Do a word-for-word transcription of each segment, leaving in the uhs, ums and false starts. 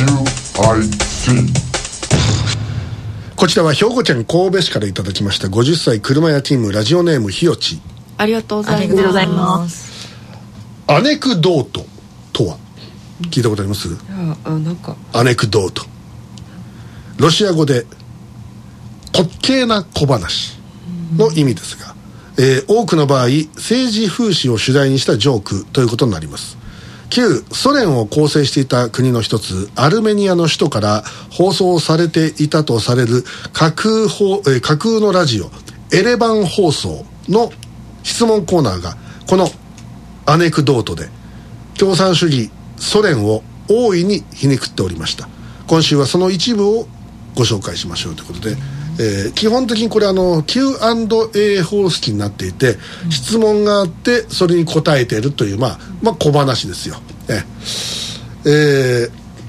キューアイティー。 こちらは兵庫県神戸市からいただきましたごじゅっさい車屋ティーム、ラジオネームひよち。 ありがとうございます。 アネクドートとは聞いたことあります？ ああ、なんかアネクドート、ロシア語で滑稽な小話の意味ですが、えー、多くの場合政治風刺を主題にしたジョークということになります。旧ソ連を構成していた国の一つアルメニアの首都から放送されていたとされる架空放、えー、架空のラジオエレバン放送の質問コーナーがこのアネクドートで共産主義ソ連を大いに皮肉っておりました。今週はその一部をご紹介しましょうということで、えー、基本的にこれあの キューアンドエー 方式になっていて、うん、質問があってそれに答えているという、まあ、まあ小話ですよ。えーえー、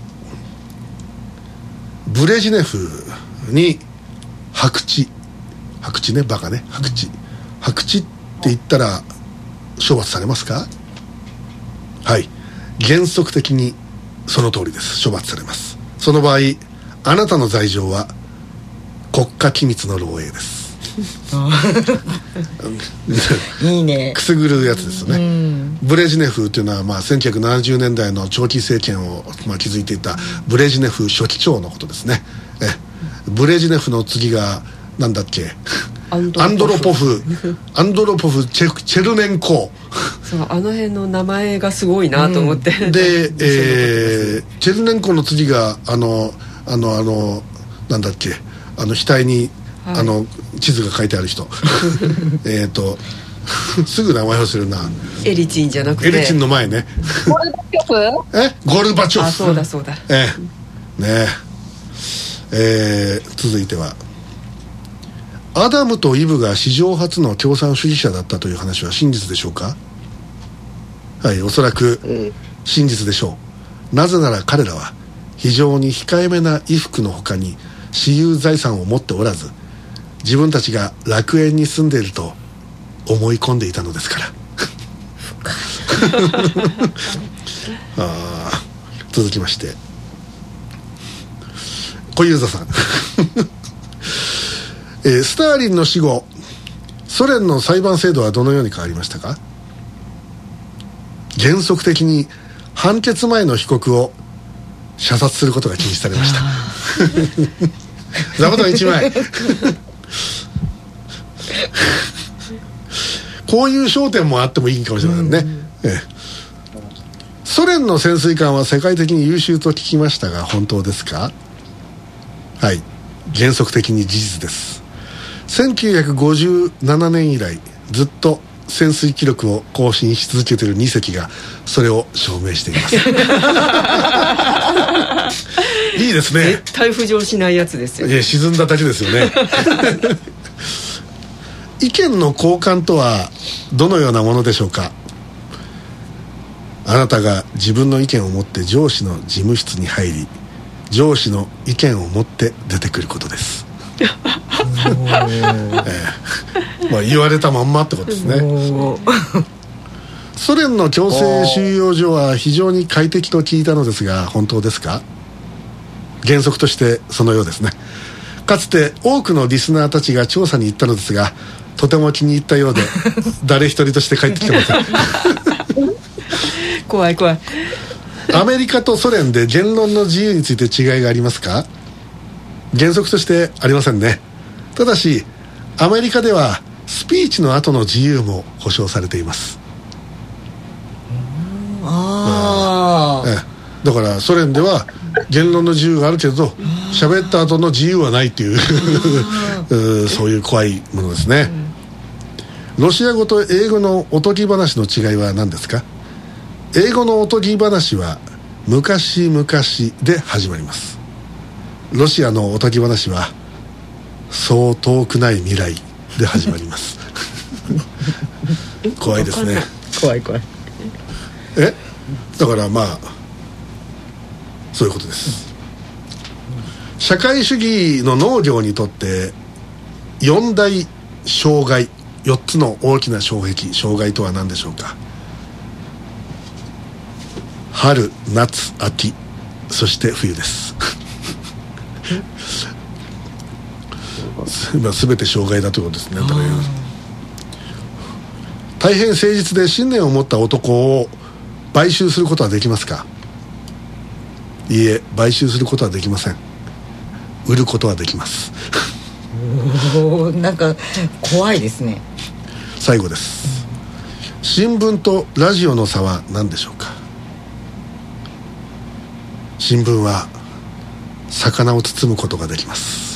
ブレジネフに白痴白痴ね、バカね、白痴白痴って言ったら処罰されますか？はい、原則的にその通りです。処罰されます。その場合あなたの罪状は国家機密の漏洩ですいいね、 くすぐるやつですよね、うん、ブレジネフというのは、まあ、せんきゅうひゃくななじゅうねんだいの長期政権を、まあ、築いていたブレジネフ書記長のことですね。えブレジネフの次がなんだっけアンドロポフアンドロポフチェ、チェルネンコそう、あの辺の名前がすごいなと思って、 うん、で、えー、チェルネンコの次があのあのあのなんだっけ、あの額に、はい、あの地図が書いてある人えっとすぐ名前忘れるな。 エリチンじゃなくてエリチンの前ねゴルバチョフえゴルバチョフ、 あ、そうだそうだ、 えー、ねえー、続いてはアダムとイブが史上初の共産主義者だったという話は真実でしょうか？はい、おそらく真実でしょう。なぜなら彼らは非常に控えめな衣服の他に私有財産を持っておらず、自分たちが楽園に住んでいると思い込んでいたのですからあ、続きまして小遊三さんえー、スターリンの死後ソ連の裁判制度はどのように変わりましたか？原則的に判決前の被告を射殺することが禁止されました座布団いちまいこういう焦点もあってもいいかもしれませんね、ええ、ソ連の潜水艦は世界的に優秀と聞きましたが本当ですか？はい、原則的に事実です。せんきゅうひゃくごじゅうななねん以来ずっと潜水記録を更新し続けているに隻がそれを証明していますいいですね。 絶対浮上しないやつですよ。 いや、沈んだだけですよね意見の交換とはどのようなものでしょうか？あなたが自分の意見を持って上司の事務室に入り、上司の意見を持って出てくることですええ、まあ、言われたまんまってことですねソ連の強制収容所は非常に快適と聞いたのですが本当ですか？原則としてそのようですね。かつて多くのリスナーたちが調査に行ったのですがとても気に入ったようで誰一人として帰ってきてません怖い怖い。 アメリカとソ連で言論の自由について違いがありますか？原則としてありませんね。ただしアメリカではスピーチの後の自由も保障されています。 ああ、 ええ、だからソ連では言論の自由があるけど喋った後の自由はないっていうそういう怖いものですね。ロシア語と英語のおとぎ話の違いは何ですか？英語のおとぎ話は昔々で始まります。ロシアのおとぎ話はそう遠くない未来で始まります怖いですね。 怖い怖い。 えだからまあそういうことです。社会主義の農業にとって四大障害、よっつの大きな障壁、障害とは何でしょうか？春、夏、秋、 そして冬です今全て障害だということですね。だから大変誠実で信念を持った男を買収することはできますか？いいえ、買収することはできません。売ることはできますおー、なんか怖いですね。 最後です。新聞とラジオの差は何でしょうか？新聞は魚を包むことができます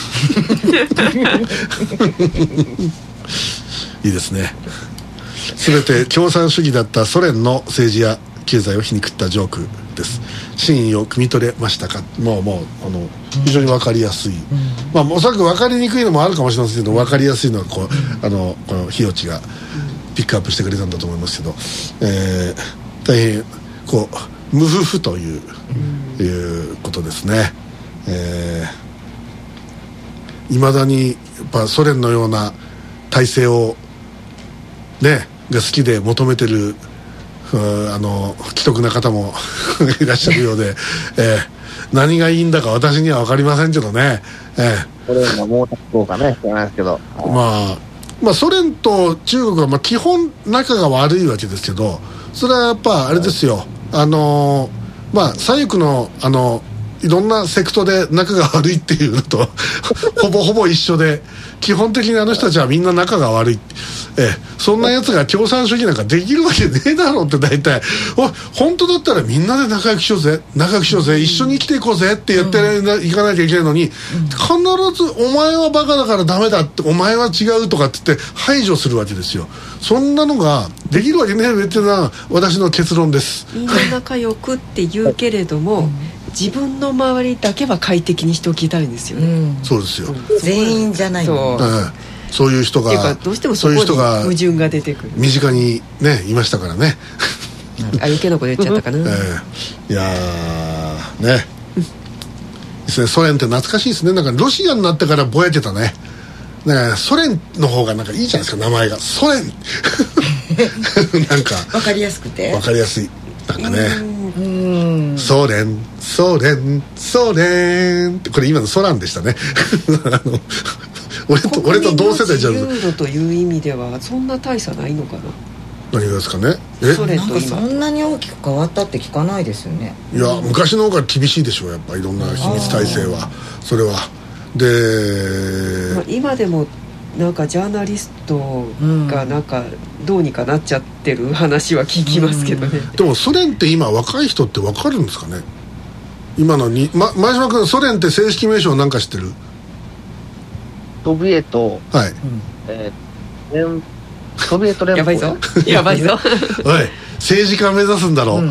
いいですね。全て共産主義だったソ連の政治や経済を皮肉ったジョークです。真意を汲み取れましたか？もうもうあの非常に分かりやすい、うん、まあおそらく分かりにくいのもあるかもしれませんけど、分かりやすいのはこうあのこの日置がピックアップしてくれたんだと思いますけど、えー、大変こう無夫婦という、うん、いうことですね。えー、未だにやっぱソ連のような体制をねが好きで求めてるあの既得な方もいらっしゃるようで、えー、何がいいんだか私には分かりませんけどね。えー、 ソ連の毛沢東かね知らないですけど、 まあまあソ連と中国はまあ基本仲が悪いわけですけど、それはやっぱあれですよ、あのー、まあ左翼のあのいろんなセクトで仲が悪いっていうのとほぼほぼ一緒で、基本的にあの人たちはみんな仲が悪い。ええ、そんなやつが共産主義なんかできるわけねえだろうって大体、お本当だったらみんなで仲良くしようぜ仲良くしようぜ、一緒に生きていこうぜってやっていかなきゃいけないのに、必ずお前はバカだからダメだって、お前は違うとかって言って排除するわけですよ。そんなのができるわけねえっていうのは私の結論です。 みんな仲良くって言うけれども自分の周りだけは快適にしておきたいんですよね、うん、 そうですよ、 全員じゃないの、 そう、ええそういう人がどうしてもそこに矛盾が出てくる、 身近にねいましたからねあ、余計なこと言っちゃったかな、えー、いやーねですね、ソ連って懐かしいですね。なんかロシアになってからぼやけたね。なんかソ連の方がなんかいいじゃないですか、名前がソ連なんか分かりやすくて分かりやすい、なんかね、うんソ連ソ連ソ連ってこれ今のソランでしたねあの俺と俺と同世代じゃん。 自由度という意味ではそんな大差ないのかな。 何がですかね。えそれと今なんかそんなに大きく変わったって聞かないですよね。 いや昔の方が厳しいでしょう、やっぱいろんな秘密体制は。それはで、 まあ、今でもなんかジャーナリストがなんかどうにかなっちゃってる話は聞きますけどね、うん、 でもソ連って今若い人って分かるんですかね。今のに、ま、前島君ソ連って正式名称なんか知ってる？ ソビエト、 はい、 えー、ソビエト連邦やばいぞやばいぞおい政治家目指すんだろう、うん、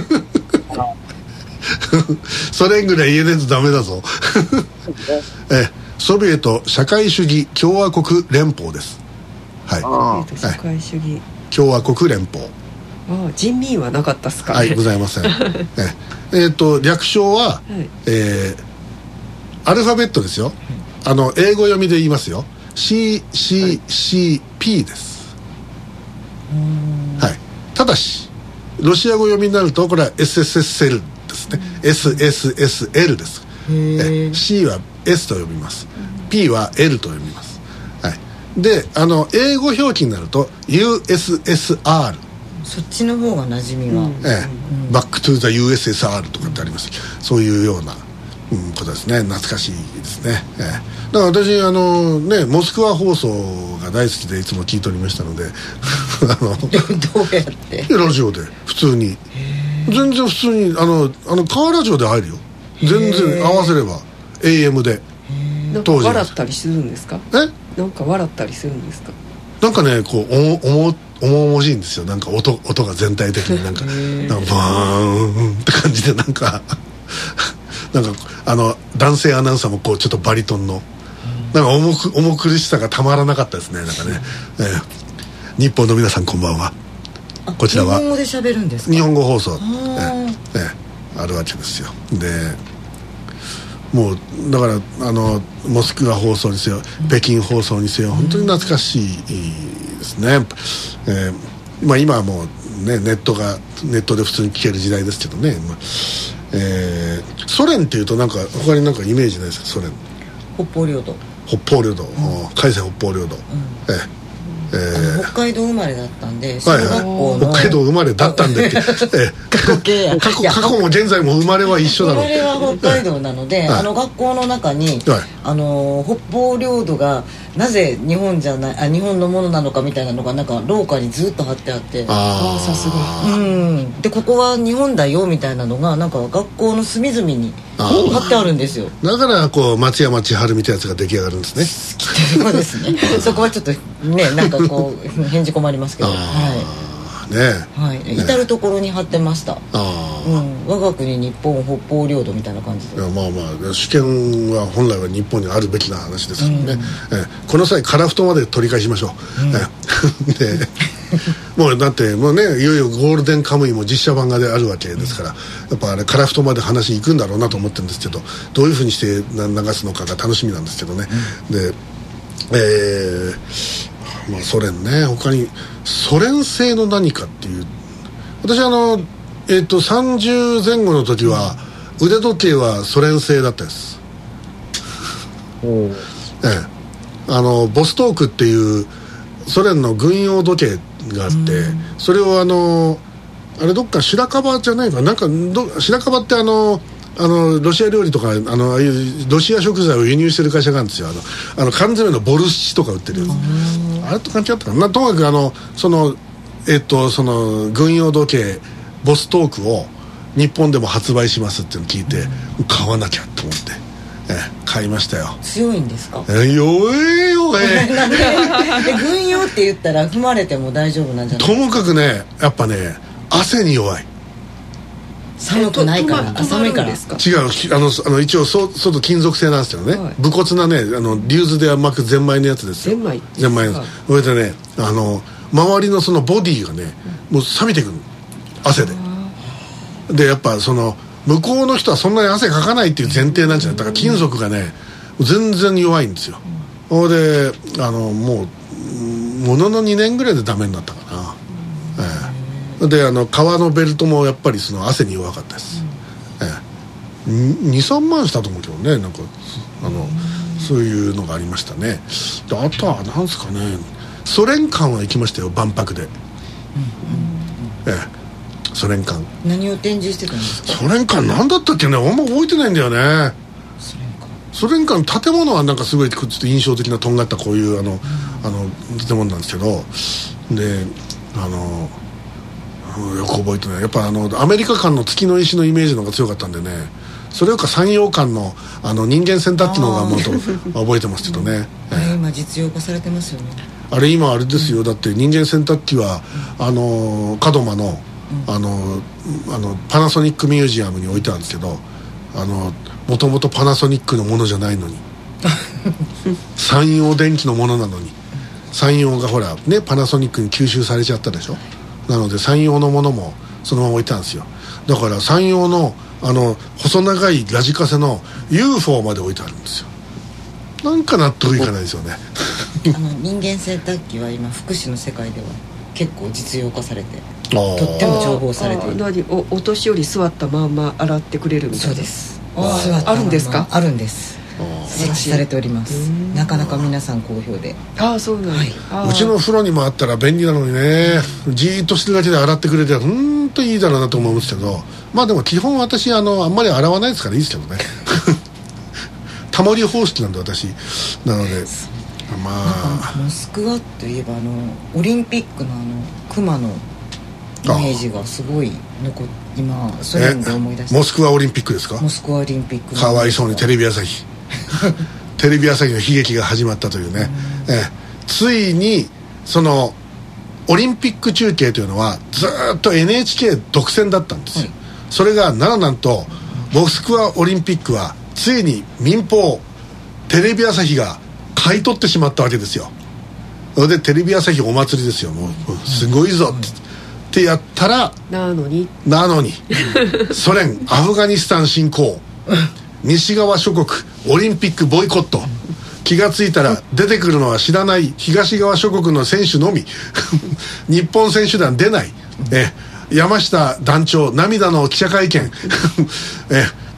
ソ連ぐらい言えねえとダメだぞえソビエト社会主義共和国連邦です。はい、 ソビエト社会主義、 はい、共和国連邦。 ああ人民はなかったっすかね。 はい、ございませんええー、と略称は、はい、えー、アルファベットですよ。あの英語読みで言いますよ。 シーシーシーピー です。はい、ただしロシア語読みになるとこれは エスエスエスエル ですね。 エスエスエスエル です。え C は S と読みます。 P は L と読みます。はい、であの英語表記になると ユーエスエスアール、 そっちの方が馴染みは、うんええ、バックトゥーザ ユーエスエスアール とかってあります。そういうような、うん、ことですね。懐かしいですね、ええ、だから私あのねモスクワ放送が大好きでいつも聞いておりましたのであのどうやってラジオで普通に全然普通にあのあのカーラジオで入るよ。全然合わせれば エーエム でなんか笑ったりするんですか？ えなんか笑ったりするんですか？ なんかねこうおも重々しいんですよ。なんか 音, 音が全体的になんかなんかバーンって感じでなんかなんかあの男性アナウンサーもこうちょっとバリトンのなんか 重, く重苦しさがたまらなかったですね。なんかね、えー、日本の皆さんこんばんは。こちらは日本語で喋るんですか？ 日本語放送、えーえー、あるわけですよ。でもうだからあのモスクワ放送にせよ北京放送にせよ本当に懐かしいですね。えーまあ、今はもう、ね、ネットがネットで普通に聞ける時代ですけどね、えソ連っていうとなんか他になんかイメージないですか？ソ連、 北方領土、 北方領土、海戦北方領土、えええー、 北海道生まれだったんで、小学校の、 はいはい、北海道生まれだったんでって、えー、 過去形や過去、過去も現在も生まれは一緒だろう。 生まれは北海道なので、はい、あの学校の中に、はい、あの北方領土がなぜ日本じゃないあ日本のものなのかみたいなのがなんか廊下にずっと貼ってあって、 ああさすが、 うん、でここは日本だよみたいなのがなんか学校の隅々に貼ってあるんですよ。 だからこう松山千春みたいなやつが出来上がるんですね。 そうですねそこはちょっとねなんかこう返事困りますけど、はいねはい、至る所に貼ってました。 あ、 うん、我が国日本北方領土みたいな感じで。 いやまあまあ主権は本来は日本にあるべきな話ですからね、うん、えこの際カラフトまで取り返しましょう、うん、えでもうだってもうねいよいよゴールデンカムイも実写版がであるわけですから、やっぱあれカラフトまで話行くんだろうなと思ってるんですけど、どういうふうにして流すのかが楽しみなんですけどね、うん、でえーまあ、ソ連ね、他にソ連製の何かっていう、私あの、えー、とさんじゅうぜん後の時は腕時計はソ連製だったです、ええ、あのボストークっていうソ連の軍用時計があって、それをあのあれどっか白樺じゃないかなんかど白樺ってあのあのロシア料理とかあのああいうロシア食材を輸入してる会社があるんですよ。あのあの缶詰のボルシチとか売ってるやつ、あれと関係あったかな。ともかくあのそのえっとその軍用時計ボストークを日本でも発売しますっていうのを聞いて、買わなきゃと思って、え買いましたよ。 強いんですか？ え弱えよえ軍用って言ったら踏まれても大丈夫なんじゃないですか？ ともかくねやっぱね汗に弱い。 寒くないから、寒いから。違う、 あのあの一応そ外金属製なんですよね、はい、武骨なねあのリューズで巻くゼンマイのやつですよ。 ゼンマイゼンマイのそれでねあの周りのそのボディがねもう冷めてくる汗ででやっぱその向こうの人はそんなに汗かかないっていう前提なんじゃない。だから金属がね全然弱いんですよ。それであのもうもののにねんぐらいでダメになったかな、ええであの革のベルトもやっぱりその汗に弱かったです、うん、ええ、にさんまんしたと思うけどね、なんかあのそういうのがありましたね。であとはなんですかね、ソ連館は行きましたよ、万博で、うんうん、ええ、ソ連館何を展示してたんですか？ ソ連館何だったっけね、あんま覚えてないんだよね。 ソ連館ソ連館建物はなんかすごいちょっと印象的なとんがったこういうあの、うん、あの建物なんですけど、であのよく覚えてない。やっぱあのアメリカ館の月の石のイメージの方が強かったんでね、それよりか山陽館のあの人間洗濯機の方がもっと覚えてますけどね、 うん、あれ今実用化されてますよね。 あれ今あれですよ、うん、だって人間洗濯機は、うん、あの門真の、うん、あのあのパナソニックミュージアムに置いてあるんですけど、あのもともとパナソニックのものじゃないのに山陽電機のものなのに、山陽がほらねパナソニックに吸収されちゃったでしょ。なので山陽のものもそのまま置いてあるんですよ。だから山陽のあの細長いラジカセの ユーフォー まで置いてあるんですよ。なんか納得いかないですよねあの人間洗濯機は今福祉の世界では結構実用化されてとっても重宝されている。 何 お, お年寄り座ったまんま洗ってくれるみたいな。 そうです。 あ, あるんですか？ あるんです。設置されております。なかなか皆さん好評で。 ああそうなん、はい、あうちの風呂にもあったら便利なのにね、じーっとしてるだけで洗ってくれてほんといいだろうなと思うんですけど、まあでも基本私あのあんまり洗わないですからいいですけどねタモリ方式なんで私なので、まあモスクワといえばあのオリンピックのあの熊のイメージがすごい残っ今ソ連で思い出して。 モスクワオリンピックですか？ モスクワオリンピック。 かわいそうにテレビ朝日テレビ朝日の悲劇が始まったというね、うえついにそのオリンピック中継というのはずっと エヌエイチケー 独占だったんですよ、はい、それがならなんとモスクワオリンピックはついに民放テレビ朝日が買い取ってしまったわけですよ。それでテレビ朝日お祭りですよ。もうすごいぞって、ってやったらなのになのにソ連アフガニスタン侵攻西側諸国オリンピックボイコット、気がついたら出てくるのは知らない東側諸国の選手のみ日本選手団出ない、え山下団長涙の記者会見え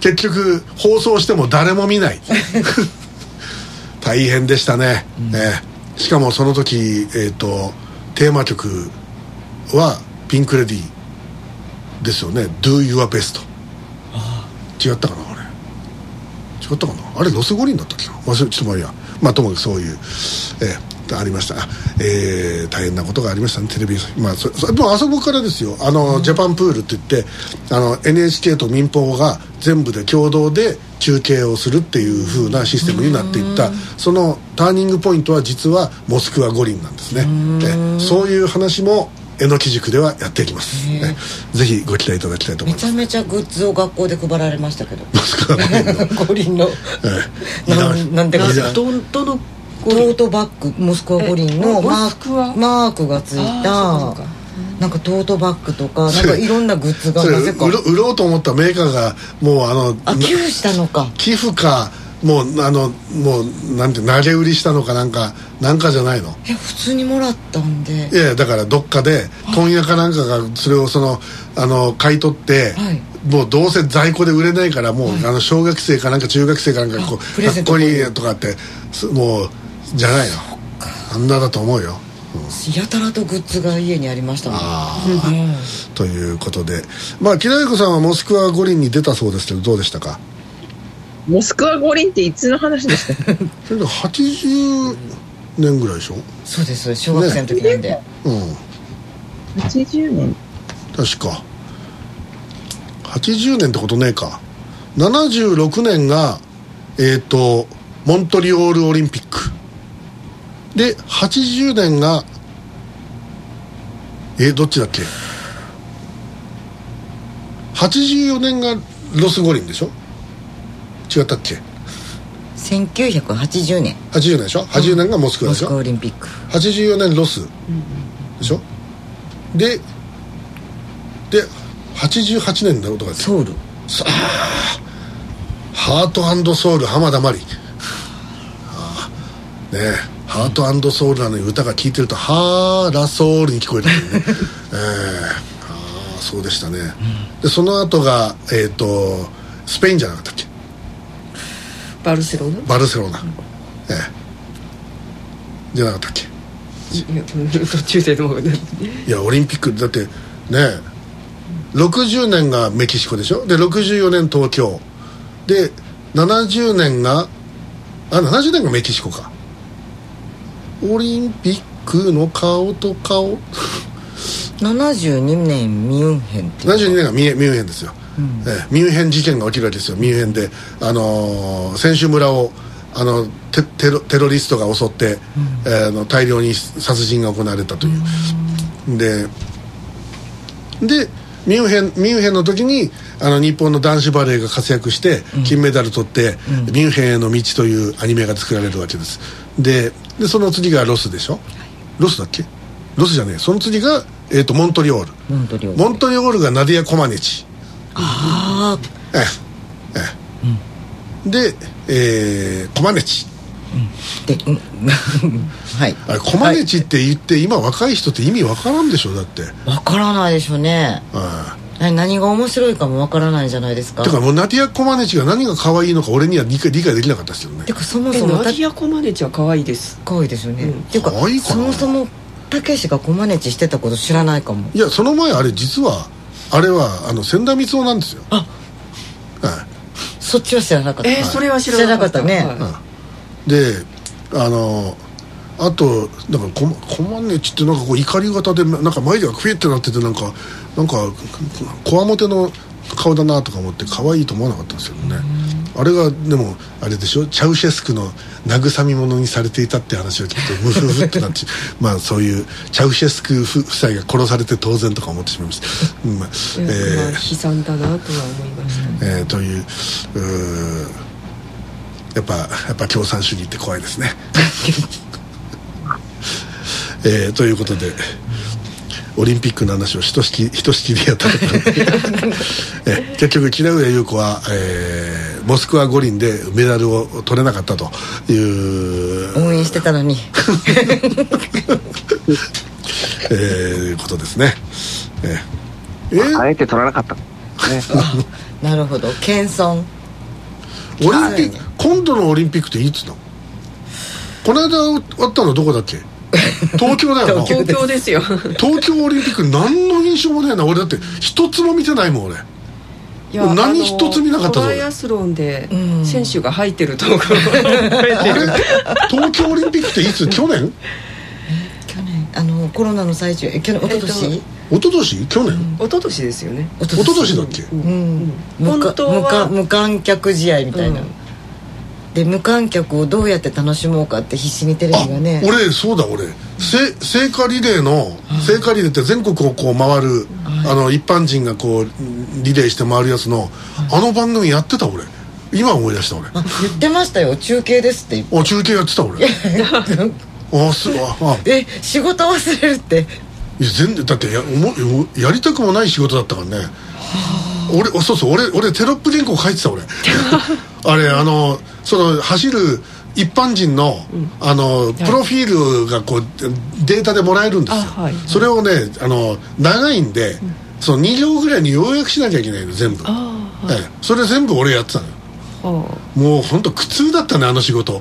結局放送しても誰も見ない大変でしたね、うん、えー、しかもその時、えーと、テーマ曲はピンクレディーですよね。 Do Your Best。 ああ違ったかな、あれ違ったかな、あれロス五輪だったっけな、忘れちょっとまあいいや、まあともかくそういう、えー、ありました、えー、大変なことがありましたね、テレビ、まあ、そそでもあそこからですよ、あの、うん、ジャパンプールって言ってあの エヌエイチケー と民放が全部で共同で中継をするっていう風なシステムになっていった、そのターニングポイントは実はモスクワ五輪なんですね。えそういう話もえのき塾ではやっていきます、ね、ぜひご期待いただきたいと思います。 めちゃめちゃグッズを学校で配られましたけどモスクワ五輪の、えー、なんなんでかどどのトートバッグ、モスクワ五輪のマーク、マークがついたなんかトートバッグとかなんかいろんなグッズがなぜか売ろ売ろうと思ったメーカーがもうあのあ寄付したのか寄付かもうあのもうなんて投げ売りしたのかなんかなんかじゃないの。 え普通にもらったんで。 いやだからどっかで問屋かなんかがそれをそのあの買い取って、はい、もうどうせ在庫で売れないからもう、はい、あの小学生かなんか中学生かなんかこう学校にとかってもうじゃないの。あんなだと思うよ。 やたらとグッズが家にありましたもん。あということで、まあ木田由子さんはモスクワ五輪に出たそうですけどどうでしたか。 モスクワ五輪っていつの話でしたそれではちじゅうねんぐらいでしょ。 そうです小学生の時なんで、ね、 うんはちじゅうねん確かはちじゅうねんってことねえか。ななじゅうろくねんがえっ、ー、とモントリオールオリンピックではちじゅうねんがえー、どっちだっけ。はちじゅうよねんがロス五輪でしょ。違ったっけ。 せんきゅうひゃくはちじゅうねんはちじゅうねんでしょ。はちじゅうねんがモスクワでしょ、 モスクワオリンピック。 はちじゅうよねんロスでしょ、うん、でではちじゅうはちねんのことがソウル。 あハート&ソウル浜田真理あねえハート&ソウルなのに歌が聴いてるとハーラソウルに聞こえるんだよねえー、あそうでしたね、うん、でその後がえっ、ー、とスペインじゃなかったっけ。 バルセロナバルセロナ、うん、ええじゃなかったっけ。 いや途中でもいやオリンピックだってねろくじゅうねんがメキシコでしょ。でろくじゅうよねん東京でななじゅうねんがあななじゅうねんがメキシコか。オリンピックの顔と顔ななじゅうにねんミュンヘンってななじゅうにねんがミュンヘンですよ、うんええ、ミュンヘン事件が起きるわけですよ。ミュンヘンで、あのー、選手村をあの テ, テ, ロテロリストが襲って、うんえー、の大量に殺人が行われたという、うん、ででミュンヘンミュンヘンの時にあの日本の男子バレーが活躍して金メダル取って、うん、ミュンヘンへの道というアニメが作られるわけです。ででその次がロスでしょ。ロスだっけ。ロスじゃねえ。その次が、えー、とモントリオールモントリオールモントリオールがナディア・コマネチ。 ああええええ、うん、で、えー、コマネチ、 うん、で、うん、はいあれコマネチって言って、はい、今若い人って意味わからんでしょ。だってわからないでしょうね。 ああ何が面白いかもわからないじゃないですか。 てかもうナディア・コマネチが何が可愛いのか俺には理解、理解できなかったですよね。 てかそもそもナディア・コマネチは可愛いです。 可愛いですよね、うん、てか可愛いかな。 そもそもたけしがコマネチしてたこと知らないかも。 いやその前あれ実はあれはあの千田光雄なんですよ。 あ、はい、そっちは知らなかった。 えー、それは知らなかったね、はいはい、であのあとなんかコマ、コマネチってなんかこう怒り型でなんか眉毛がクイってなっててなんかなんかこわもての顔だなとか思って可愛いと思わなかったんですけどね。あれがでもあれでしょ。チャウシェスクの慰み者にされていたって話を聞くとムフフってなってまあそういうチャウシェスク夫妻が殺されて当然とか思ってしまいました、うんまあえー、悲惨だなとは思いました、 えー、という、うやっぱやっぱ共産主義って怖いですねえー、ということでオリンピックの話をひとしきひとしきりやったところえ結局木田上優子は、えー、モスクワ五輪でメダルを取れなかったという応援してたのにえー、いうことですね。えー、 あえて取らなかった、ね、 なるほど謙遜オリンピック、今度のオリンピックっていつの？この間あったのどこだっけ？東京だよな。 東京ですよ。 東京オリンピック何の印象もないな。俺だって一つも見てないもん俺。 いや何一つ見なかったぞ。 トライアスロンで選手が入ってるところ、うん、 東京オリンピックっていつ？去年？ 去年あのコロナの最中、え去年一昨年？ 一昨年？去年？ 一昨年ですよね。 一昨年だっけ？ うん、うん、本当は無観客試合みたいな、うん、で無観客をどうやって楽しもうかって必死にテレビがね。 あ、俺そうだ俺聖火リレーの聖火リレーって全国をこう回る、はい、あの一般人がこうリレーして回るやつの、はい、あの番組やってた俺。今思い出した俺。 あ、言ってましたよ、中継ですって言って。 あ、中継やってた俺。あ、すああえ、仕事忘れるって。 いや全然だってややりたくもない仕事だったからね。俺そうそう俺俺テロップ原稿書いてた俺。あれあのその走る一般人の、うん、あのプロフィールがこうデータでもらえるんですよ、はい、それをねあの長いんで、うん、そのに行ぐらいに要約しなきゃいけないの全部、はい、ええ、それ全部俺やってたのよ。もう本当苦痛だったねあの仕事。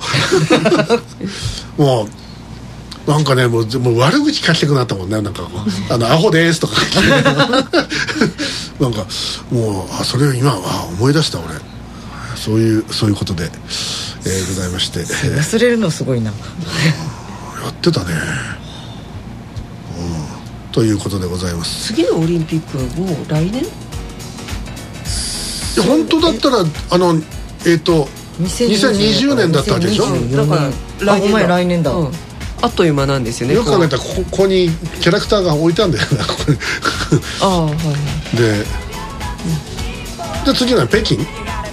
もうなんかねもう、もう悪口書きたくなったもんね。なんかこうあのアホですとか書きなんかもうあそれを今は思い出した俺。そういうそういうことで、えー、ございまして、 忘れるのすごいな。やってたね、うん、ということでございます。 次のオリンピックはもう来年？いや本当だったらあのえっ、ー、とにせんにじゅうねんだったわけでしょ。 だから来年だ。 来年だ、うん、 あっという間なんですよね。 よく考えたらここ、ここにキャラクターが置いたんだよなここに。 ああ、はい。 で、うん、じゃあ次は北京？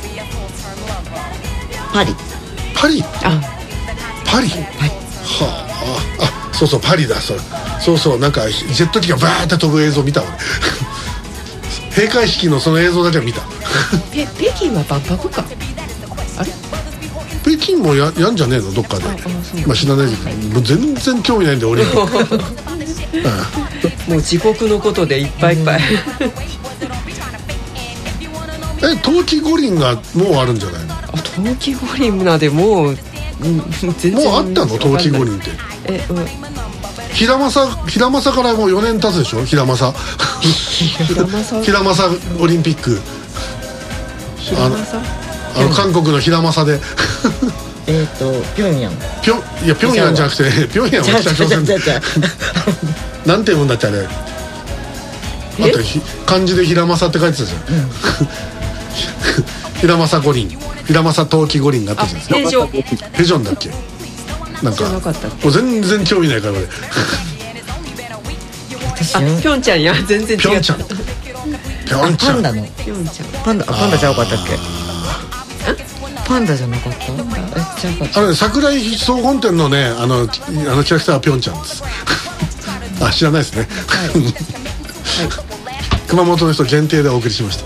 パリパリあパリパリはあ、あ、そうそうパリだ。それそうそうなんかジェット機がバーって飛ぶ映像見た俺。閉会式のその映像だけは見た。 え北京は万博かあれ北京も や, やんじゃねえのどっかで。ああまあ知らないけどもう全然興味ないんでオリンピック。 もう自国のことでいっぱいいっぱい。 え冬季五輪がもうあるんじゃないの？ あ冬季五輪なでもう全然もうあったの冬季五輪って。 え、うん、 平正平正からもうよねん経つでしょ。平正平正平正オリンピック。 平正あの韓国の平正で。 えっと平壌ピョいや平壌じゃなくて平壌は北朝鮮で。なんて読むんだっけあれ。あと漢字で平正って書いてたじゃん。うん、平正五輪平正冬季五輪があったじゃないですか。ペジョンだっけ。なんかもう全然興味ないから俺。 あ、ピョンチャンや全然違う。 ピョンチャン。ピョンチャン。 パンダの。 ピョンチャン。 パンダパンダじゃなかったっけ。パンダじゃなかった。え、じゃなかった。 あれ桜井総本店のねあのあのキャラクターはピョンチャンです。あ、知らないですね。はい。熊本の人限定でお送りしました。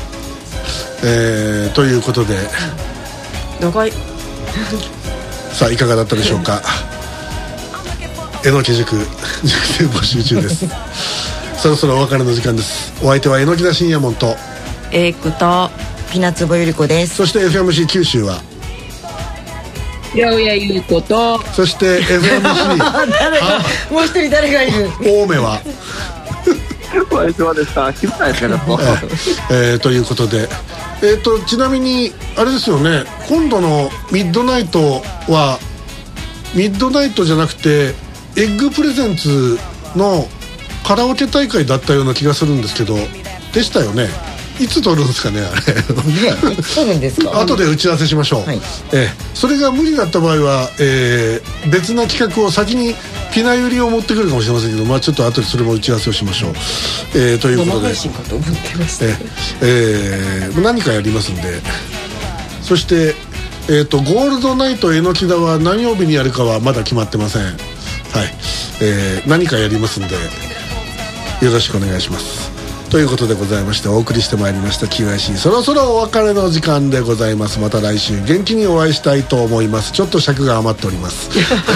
えー、ということで長い。 さあいかがだったでしょうか。えのき塾塾生募集中です。そろそろお別れの時間です。お相手はえのきだ深夜門とエイクとピナツボゆり子です。 そして エフエムシー 九州は八百屋ゆう子とそして エフエムシーもう一人誰がいる。 青梅はお会いしまでした気づかないですけども、 えー、ということで、えー、とちなみにあれですよね。今度のミッドナイトはミッドナイトじゃなくてエッグプレゼンツのカラオケ大会だったような気がするんですけど、でしたよね。いつ撮るんですかねあれ。 いつ撮るんですか。 後で打ち合わせしましょう、はい。えー、それが無理だった場合は、えー、別な企画を先にピナユリを持ってくるかもしれませんけど、まあ、ちょっと後でそれも打ち合わせをしましょう、えー、ということで生配信かと思ってました、 えーえー、何かやりますんで。そして、えー、とゴールドナイトえのきだは何曜日にやるかはまだ決まってません。はい、えー、何かやりますんでよろしくお願いします。ということでございましてお送りしてまいりました気がしいそろそろお別れの時間でございます。また来週元気にお会いしたいと思います。ちょっと尺が余っております。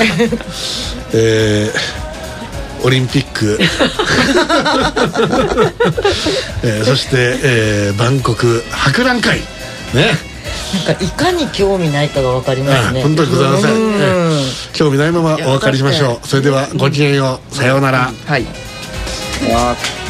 えー、オリンピック、えー、そして、えー、万国博覧会ね、 なんかいかに興味ないかが分かりますね。 本当にございません、えー、興味ないままお別れしましょう。それではごきげんよう、さようなら。 はい。 あ